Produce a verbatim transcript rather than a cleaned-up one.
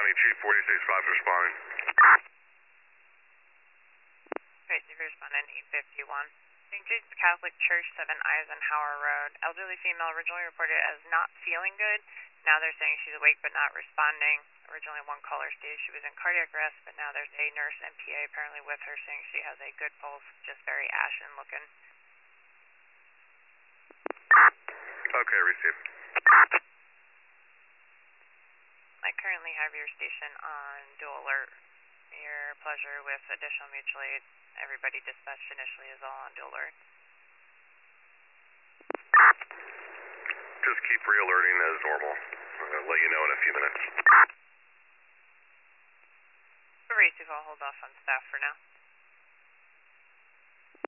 County Chief forty-six five responding. Great, you responding eight fifty-one. Saint Jude's Catholic Church, seven Eisenhower Road. Elderly female originally reported as not feeling good. Now they're saying she's awake but not responding. Originally one caller stated she was in cardiac arrest, but now there's a nurse and P A apparently with her saying she has a good pulse, just very ashen looking. Okay, received. I currently have your station on dual alert. Your pleasure with additional mutual aid. Everybody dispatched initially is all on dual alert. Just keep re-alerting as normal. I'm going to let you know in a few minutes. Receive, I'll hold off on staff for now.